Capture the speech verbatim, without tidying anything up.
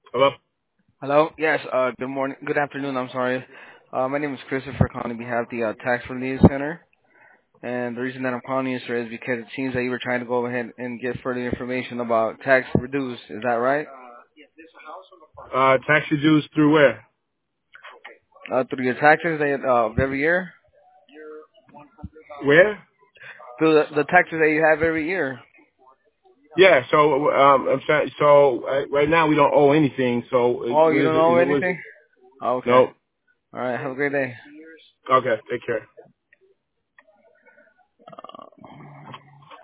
Hello? Hello. Yes. Uh. Good morning. Good afternoon. I'm sorry. Uh. My name is Christopher, calling on behalf of the uh, Tax Relief Center. And the reason that I'm calling you, sir, is because it seems that you were trying to go ahead and get further information about tax reduce. Is that right? Uh, tax reduced through where? Uh, through your taxes that, uh, of every year. Where? Through the, the taxes that you have every year. Yeah, so, um, I'm trying, so, uh, right now we don't owe anything, so, uh, Oh, what you is don't it, know is it, what is it? anything? Okay. No. All right. Have a great day. Okay, take care.